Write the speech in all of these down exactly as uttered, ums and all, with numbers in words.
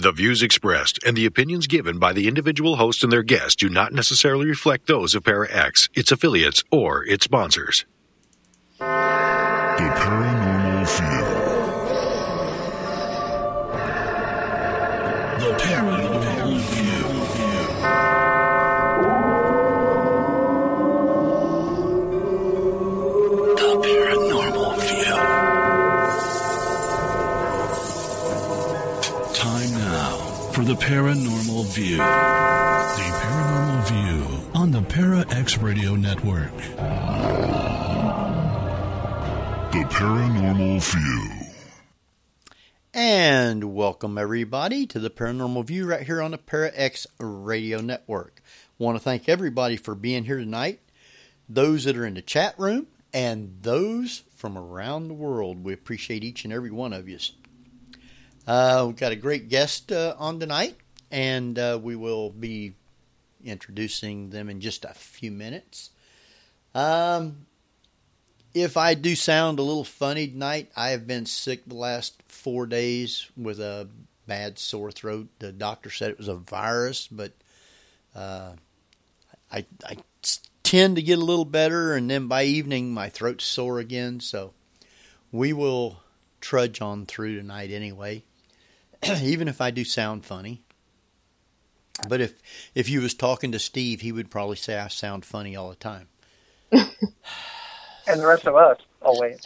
The views expressed and the opinions given by the individual host and their guests do not necessarily reflect those of Para-X, its affiliates, or its sponsors. The Paranormal View. The Paranormal View. The Paranormal View. Time now for the Paranormal View. The Paranormal View on the Para-X Radio Network. The Paranormal View. And welcome everybody to the Paranormal View right here on the Para-X Radio Network. Want to thank everybody for being here tonight. Those that are in the chat room and those from around the world. We appreciate each and every one of you. Uh, we've got a great guest uh, on tonight, and uh, we will be introducing them in just a few minutes. Um, if I do sound a little funny tonight, I have been sick the last four days with a bad sore throat. The doctor said it was a virus, but uh, I, I tend to get a little better, and then by evening my throat's sore again, so we will trudge on through tonight anyway. Even if I do sound funny. But if if you was talking to Steve, he would probably say I sound funny all the time. And the rest of us, always.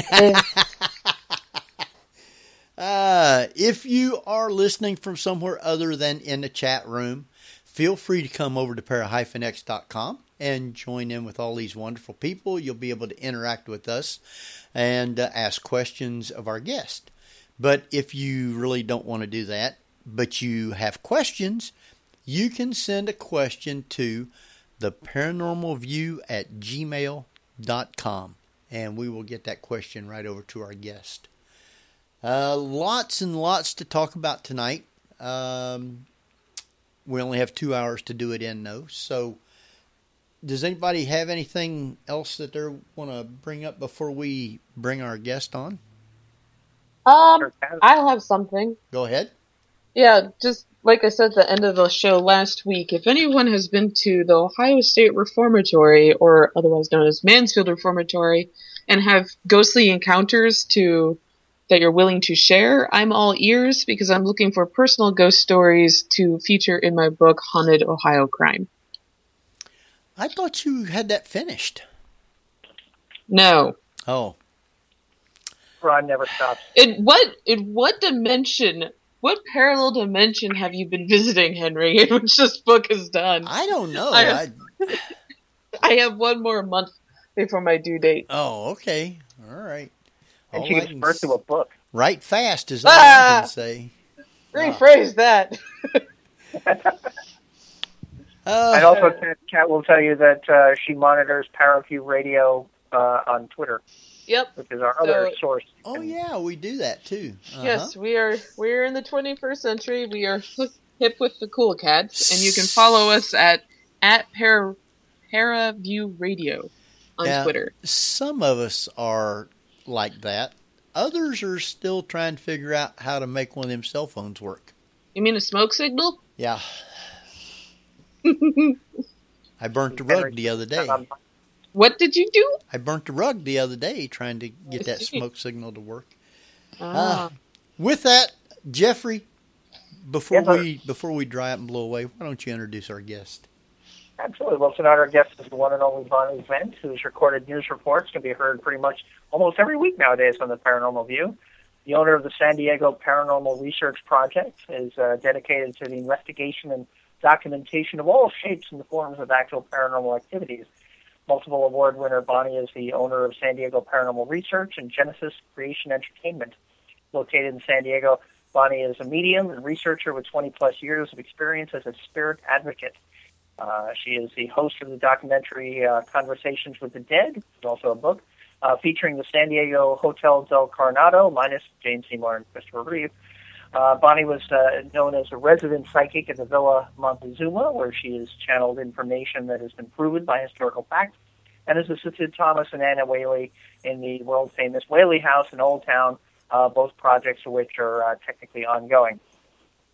uh, if you are listening from somewhere other than in the chat room, feel free to come over to para dash x dot com and join in with all these wonderful people. You'll be able to interact with us and uh, ask questions of our guest. But if you really don't want to do that, but you have questions, you can send a question to the paranormal view at gmail dot com, and we will get that question right over to our guest. Uh, lots and lots to talk about tonight. Um, we only have two hours to do it in, though. So, does anybody have anything else that they want to bring up before we bring our guest on? Um, I'll have something. Go ahead. Yeah, just like I said at the end of the show last week, if anyone has been to the Ohio State Reformatory, or otherwise known as Mansfield Reformatory, and have ghostly encounters to that you're willing to share, I'm all ears because I'm looking for personal ghost stories to feature in my book, Haunted Ohio Crime. I thought you had that finished. No. Oh. Ron never stops. In what in what dimension, what parallel dimension have you been visiting, Henry, in which this book is done? I don't know. I have, I... I have one more month before my due date. Oh, okay. All right. And all she gives birth to a book. Write fast is all ah! I can say. Rephrase oh. that. uh, and also, Kat, Kat will tell you that uh, she monitors Paraview Radio uh, on Twitter. Yep. Which is our so, other source. Oh yeah, we do that too. Uh-huh. Yes, we are. We're in the twenty-first century. We are hip with the cool cats, and you can follow us at at Para Paraview Radio on now, Twitter. Some of us are like that. Others are still trying to figure out how to make one of them cell phones work. You mean a smoke signal? Yeah. I burnt the rug the other day. What did you do? I burnt the rug the other day trying to get that smoke signal to work. Ah. Uh, with that, Jeffrey, before yes, we before we dry up and blow away, why don't you introduce our guest? Absolutely. Well, tonight our guest is the one and only Bonnie Vent, whose recorded news reports can be heard pretty much almost every week nowadays on the Paranormal View. The owner of the San Diego Paranormal Research Project is uh, dedicated to the investigation and documentation of all shapes and forms of actual paranormal activities. Multiple award winner Bonnie is the owner of San Diego Paranormal Research and Genesis Creation Entertainment. Located in San Diego, Bonnie is a medium and researcher with twenty-plus years of experience as a spirit advocate. Uh, she is the host of the documentary uh, Conversations with the Dead, which is also a book, uh, featuring the San Diego Hotel del Coronado, minus Jane Seymour and Christopher Reeve. Uh, Bonnie was uh, known as a resident psychic at the Villa Montezuma, where she has channeled information that has been proven by historical fact, and has assisted Thomas and Anna Whaley in the world-famous Whaley House in Old Town, uh, both projects of which are uh, technically ongoing.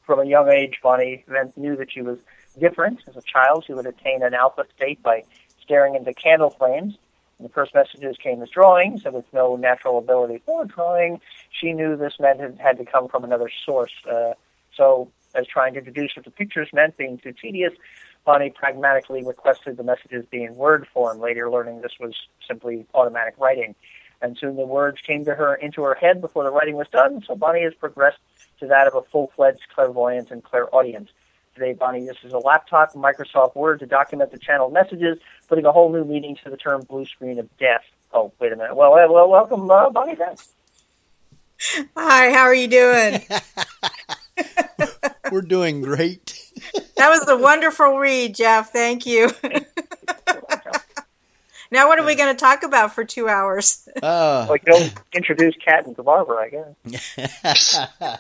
from a young age, Bonnie knew that she was different. As a child, she would attain an alpha state by staring into candle flames. And the first messages came as drawings, and with no natural ability for drawing, she knew this meant it had to come from another source. Uh, so, as trying to deduce what the pictures meant being too tedious, Bonnie pragmatically requested the messages be in word form, later learning this was simply automatic writing. And soon the words came to her into her head before the writing was done, so Bonnie has progressed to that of a full-fledged clairvoyant and clairaudience. Today, Bonnie uses a laptop and Microsoft Word to document the channeled messages, putting a whole new meaning to the term blue screen of death. Oh, wait a minute. Well, uh, well welcome, uh, Bonnie. Thanks. Hi, how are you doing? We're doing great. That was a wonderful read, Jeff. Thank you. Now, what are we going to talk about for two hours? Uh, like, don't introduce Kat and Barbara, I guess.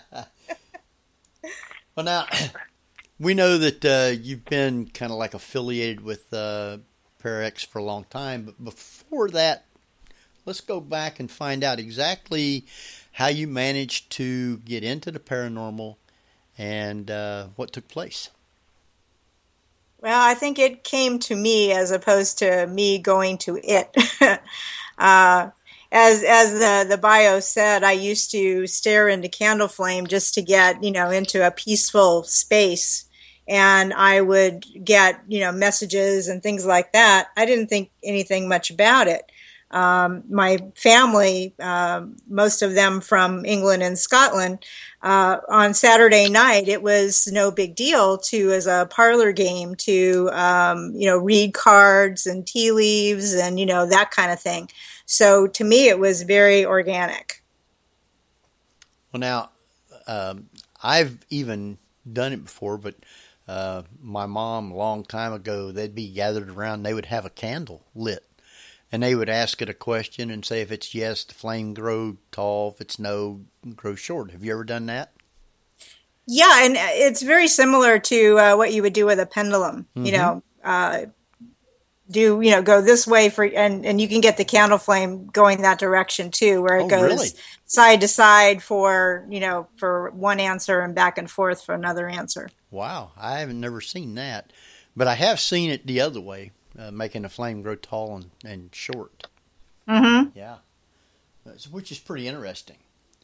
Well, now, we know that uh, you've been kind of like affiliated with uh, ParaX for a long time, but before that, let's go back and find out exactly how you managed to get into the paranormal and uh, what took place. Well, I think it came to me as opposed to me going to it. uh, as as the, the bio said, I used to stare into candle flame just to get, you know, into a peaceful space. And I would get, you know, messages and things like that. I didn't think anything much about it. Um, my family, uh, most of them from England and Scotland, uh, on Saturday night, it was no big deal to, as a parlor game, to, um, you know, read cards and tea leaves and, you know, that kind of thing. So to me, it was very organic. Well, now, um, I've even done it before, but uh, my mom, a long time ago, they'd be gathered around, they would have a candle lit. And they would ask it a question and say if it's yes, the flame grow tall. If it's no, grow short. Have you ever done that? Yeah, and it's very similar to uh, what you would do with a pendulum. Mm-hmm. You know, uh, do you know go this way for, and and you can get the candle flame going that direction too, where it oh, goes really? side to side for you know for one answer and back and forth for another answer. Wow, I haven't never seen that, but I have seen it the other way. Uh, making a flame grow tall and, and short. Mm-hmm. Yeah. Which is pretty interesting.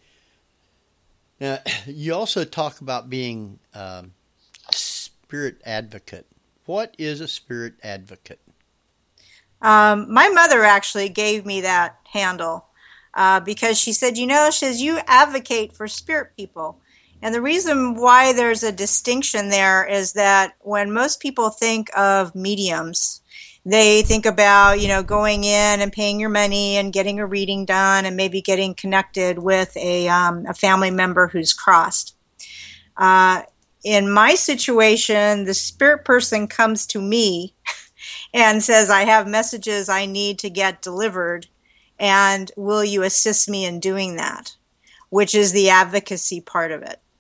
Now, you also talk about being um, a spirit advocate. What is a spirit advocate? Um, my mother actually gave me that handle uh, because she said, you know, she says, you advocate for spirit people. And the reason why there's a distinction there is that when most people think of mediums, they think about, you know, going in and paying your money and getting a reading done and maybe getting connected with a, um, a family member who's crossed. Uh, in my situation, the spirit person comes to me and says, I have messages I need to get delivered, and will you assist me in doing that? Which is the advocacy part of it.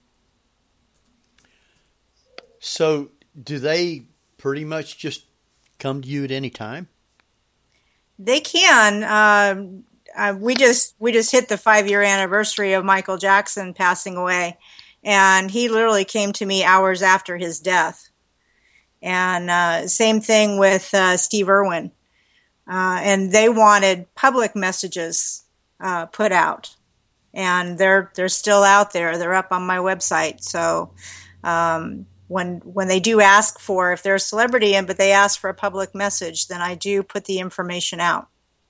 So do they pretty much just come to you at any time? They can. Um, uh, we just we just hit the five-year anniversary of Michael Jackson passing away, and he literally came to me hours after his death. And uh, same thing with uh, Steve Irwin. Uh, and they wanted public messages uh, put out. And they're they're still out there. They're up on my website. So um, when when they do ask for, if they're a celebrity and but they ask for a public message, then I do put the information out.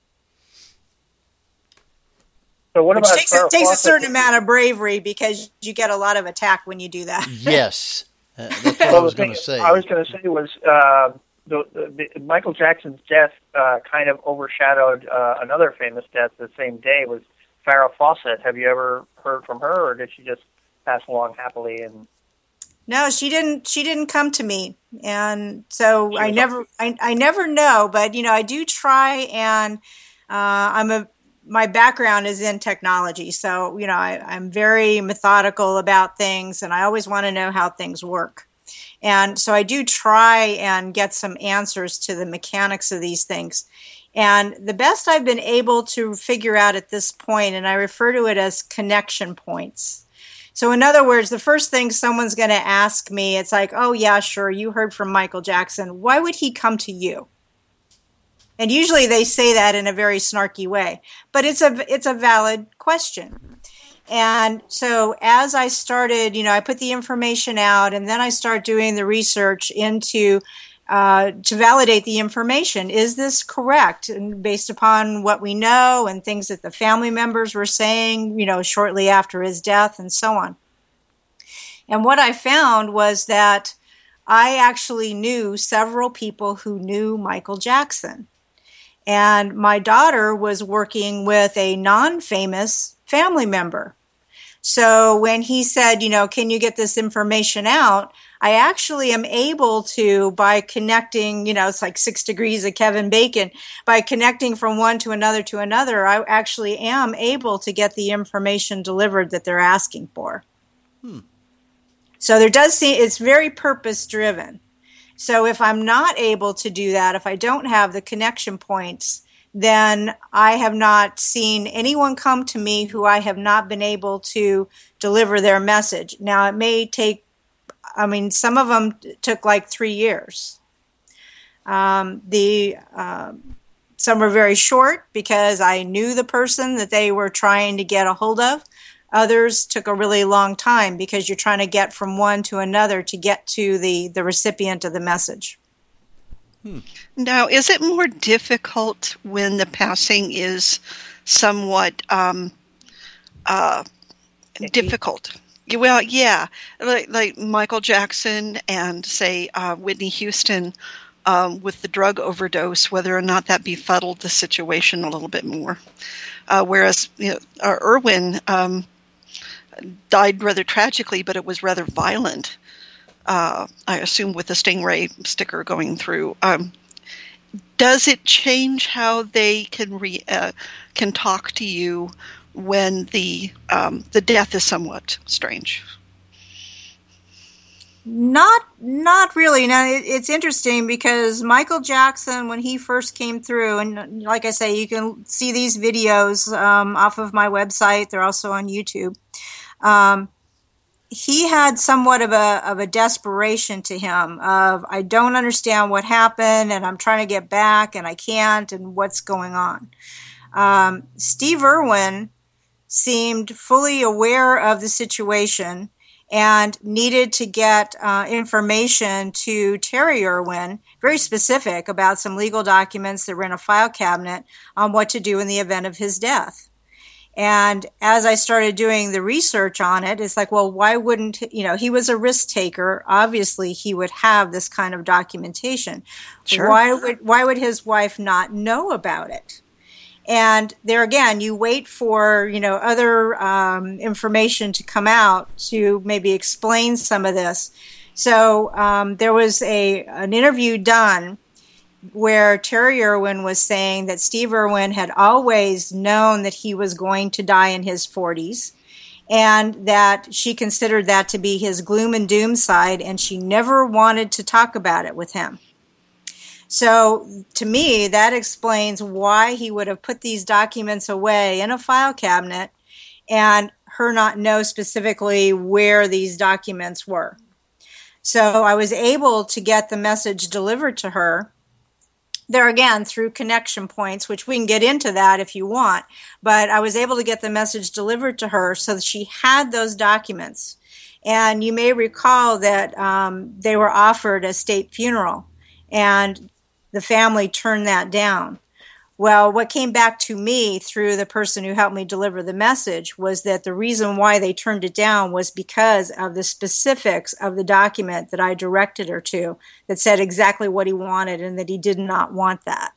So what Which about takes, it takes a certain amount of bravery because you get a lot of attack when you do that. Yes, uh, that's what I was going to say. I was going to say was uh, the, the, the Michael Jackson's death uh, kind of overshadowed uh, another famous death the same day was Farrah Fawcett. Have you ever heard from her, or did she just pass along happily? And no, she didn't. She didn't come to me, and so I never. I, I never know, but you know, I do try, and uh, I'm a. My background is in technology, so you know, I, I'm very methodical about things, and I always want to know how things work. And so I do try and get some answers to the mechanics of these things. And the best I've been able to figure out at this point, and I refer to it as connection points. So in other words, the first thing someone's going to ask me, it's like, oh yeah, sure, you heard from Michael Jackson. Why would he come to you? And usually they say that in a very snarky way, but it's a it's a valid question. And so as I started, you know, I put the information out, and then I start doing the research into uh, to validate the information. Is this correct? And based upon what we know and things that the family members were saying, you know, shortly after his death and so on. And what I found was that I actually knew several people who knew Michael Jackson. And my daughter was working with a non-famous family member. So when he said, you know, can you get this information out? I actually am able to, by connecting, you know, it's like six degrees of Kevin Bacon, by connecting from one to another to another, I actually am able to get the information delivered that they're asking for. Hmm. So there does seem, it's very purpose driven. So if I'm not able to do that, if I don't have the connection points, then I have not seen anyone come to me who I have not been able to deliver their message. Now, it may take, I mean, some of them took like three years. Um, the uh, some were very short because I knew the person that they were trying to get a hold of. Others took a really long time because you're trying to get from one to another to get to the, the recipient of the message. Hmm. Now, is it more difficult when the passing is somewhat um, uh, difficult? Well, yeah, like, like Michael Jackson and, say, uh, Whitney Houston um, with the drug overdose, whether or not that befuddled the situation a little bit more. Uh, whereas you know, uh, Irwin um, died rather tragically, but it was rather violent. Uh, I assume with the Stingray sticker going through. Um, does it change how they can re, uh, can talk to you when the um, the death is somewhat strange? Not not really. Now it, it's interesting because Michael Jackson, when he first came through, and like I say, you can see these videos um, off of my website. They're also on YouTube. Um, he had somewhat of a of a desperation to him of, I don't understand what happened, and I'm trying to get back, and I can't, and what's going on. Um, Steve Irwin seemed fully aware of the situation and needed to get uh, information to Terry Irwin, very specific about some legal documents that were in a file cabinet on what to do in the event of his death. And as I started doing the research on it, it's like, well, why wouldn't, you know, he was a risk taker. Obviously, he would have this kind of documentation. Sure. Why would, why would his wife not know about it? And there again, you wait for, you know, other um, information to come out to maybe explain some of this. So um, there was a an interview done where Terry Irwin was saying that Steve Irwin had always known that he was going to die in his forties, and that she considered that to be his gloom and doom side, and she never wanted to talk about it with him. So to me, that explains why he would have put these documents away in a file cabinet and her not know specifically where these documents were. So I was able to get the message delivered to her. There again, through connection points, which we can get into that if you want, but I was able to get the message delivered to her so that she had those documents. And you may recall that um, they were offered a state funeral, and the family turned that down. Well, what came back to me through the person who helped me deliver the message was that the reason why they turned it down was because of the specifics of the document that I directed her to that said exactly what he wanted and that he did not want that.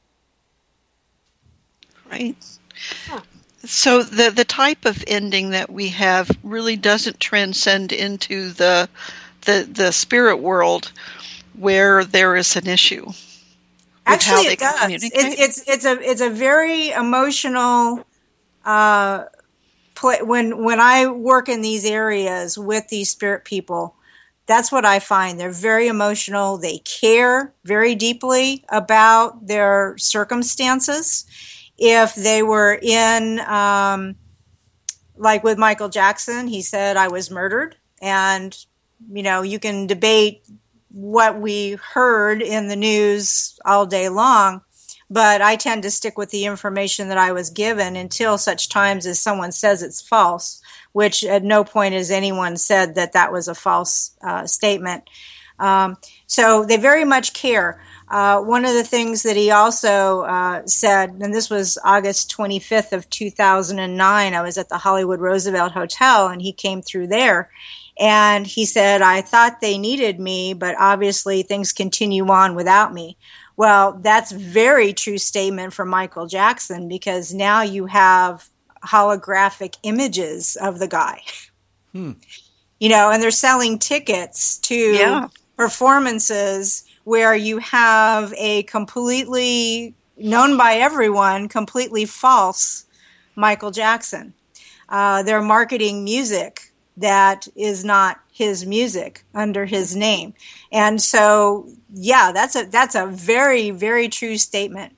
Right. Huh. So the, the type of ending that we have really doesn't transcend into the the, the spirit world where there is an issue. Actually, it does. It's, it's it's a it's a very emotional. Uh, play. When when I work in these areas with these spirit people, that's what I find. They're very emotional. They care very deeply about their circumstances. If they were in, um, like with Michael Jackson, he said I was murdered. And, you know, you can debate what we heard in the news all day long, but I tend to stick with the information that I was given until such times as someone says it's false, which at no point has anyone said that that was a false uh, statement. Um, so they very much care. Uh, one of the things that he also uh, said, and this was August twenty-fifth of two thousand nine, I was at the Hollywood Roosevelt Hotel, and he came through there. And he said, I thought they needed me, but obviously things continue on without me. Well, that's a very true statement from Michael Jackson, because now you have holographic images of the guy. Hmm. You know, and they're selling tickets to yeah. performances where you have a completely, known by everyone, completely false Michael Jackson. Uh, they're marketing music that is not his music under his name. And so, yeah, that's a that's a very, very true statement.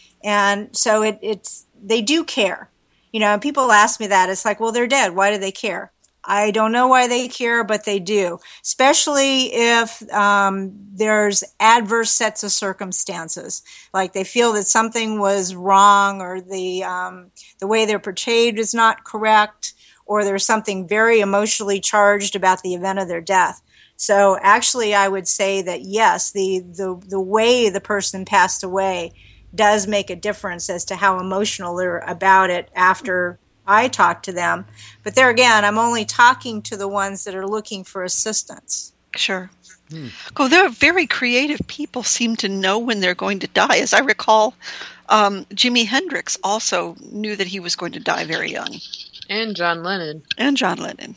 And so it, it's they do care. You know, and people ask me that. It's like, well, they're dead. Why do they care? I don't know why they care, but they do, especially if um, there's adverse sets of circumstances. Like they feel that something was wrong, or the um, the way they're portrayed is not correct, or there's something very emotionally charged about the event of their death. So actually, I would say that yes, the the, the way the person passed away does make a difference as to how emotional they're about it after I talk to them. But there again, I'm only talking to the ones that are looking for assistance. Sure. Hmm. Oh, they're very creative people, seem to know when they're going to die. As I recall, um, Jimi Hendrix also knew that he was going to die very young. And John Lennon. And John Lennon.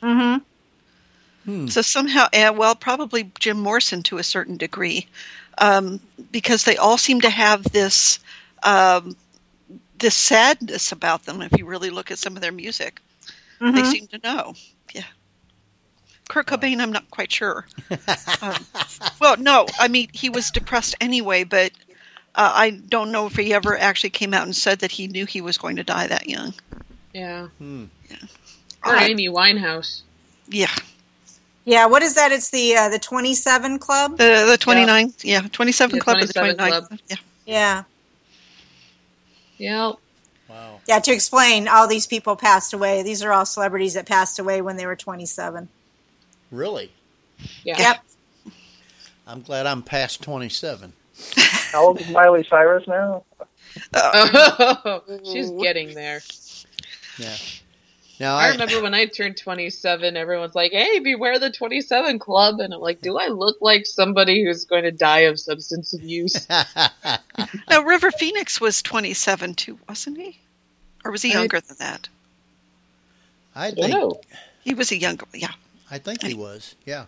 Mm-hmm. Hmm. So somehow, uh, well, probably Jim Morrison to a certain degree, um, because they all seem to have this... Um, this sadness about them. If you really look at some of their music, mm-hmm. they seem to know. Yeah. Kurt Cobain, I'm not quite sure. um, well, no, I mean, he was depressed anyway, but uh, I don't know if he ever actually came out and said that he knew he was going to die that young. Yeah. Hmm. Yeah. Or I, Amy Winehouse. Yeah. Yeah, what is that? It's the uh, the twenty-seven Club? The the twenty-nine, yeah, yeah twenty-seven yeah, Club or the twenty-nine. Club. Yeah. Yeah. Yeah. Wow. Yeah, to explain, all these people passed away. These are all celebrities that passed away when they were twenty-seven. Really? Yeah. Yep. I'm glad I'm past twenty-seven. How old is Miley Cyrus now? Uh, she's getting there. Yeah. Now I I remember when I turned twenty-seven, everyone's like, hey, beware the twenty-seven Club. And I'm like, do I look like somebody who's going to die of substance abuse? No, River Phoenix was twenty-seven too, wasn't he? Or was he younger I, than that? I I think know. He was a younger, yeah. I think he was, yeah.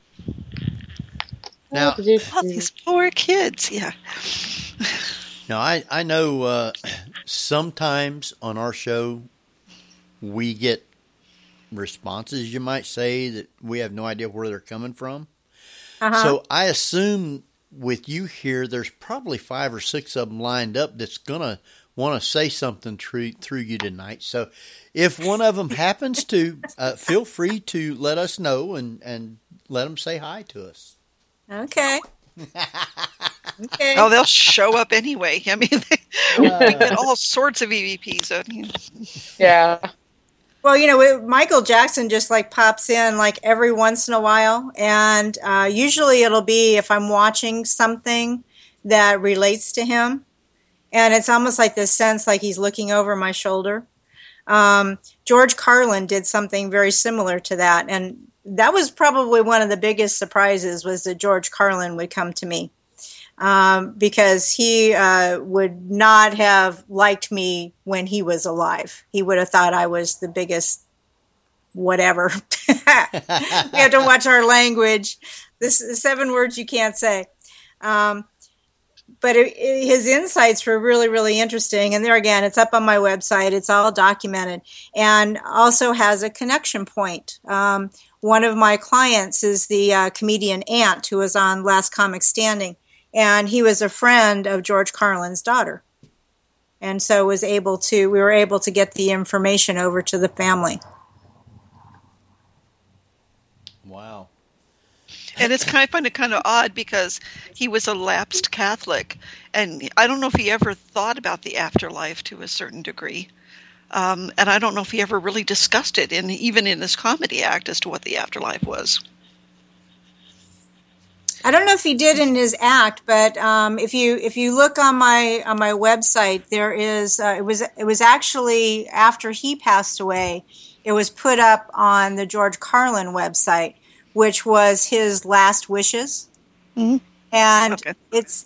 Now, oh, these poor kids, yeah. Now, I, I know uh, sometimes on our show we get responses, you might say, that we have no idea where they're coming from. Uh-huh. So I assume with you here, there's probably five or six of them lined up that's going to want to say something through, through you tonight. So if one of them happens to, uh, feel free to let us know and, and let them say hi to us. Okay. Okay. Oh, they'll show up anyway. I mean, they, uh, we get all sorts of E V Ps. I mean. Yeah. Well, you know, it, Michael Jackson just like pops in like every once in a while, and uh, usually it'll be if I'm watching something that relates to him, and it's almost like this sense like he's looking over my shoulder. Um, George Carlin did something very similar to that, and that was probably one of the biggest surprises was that George Carlin would come to me. Um, because he uh, would not have liked me when he was alive. He would have thought I was the biggest whatever. We have to watch our language. This is seven words you can't say. Um, but it, it, his insights were really, really interesting. And there again, it's up on my website. It's all documented and also has a connection point. Um, one of my clients is the uh, comedian Ant, who was on Last Comic Standing. And he was a friend of George Carlin's daughter. and so was able to. We were able to get the information over to the family. Wow. And it's kind of, I find it kind of odd because he was a lapsed Catholic, and I don't know if he ever thought about the afterlife to a certain degree. Um, and I don't know if he ever really discussed it, in even in his comedy act, as to what the afterlife was. I don't know if he did in his act, but um, if you if you look on my on my website, there is uh, it was it was actually after he passed away, it was put up on the George Carlin website, which was his last wishes, mm-hmm. and okay. it's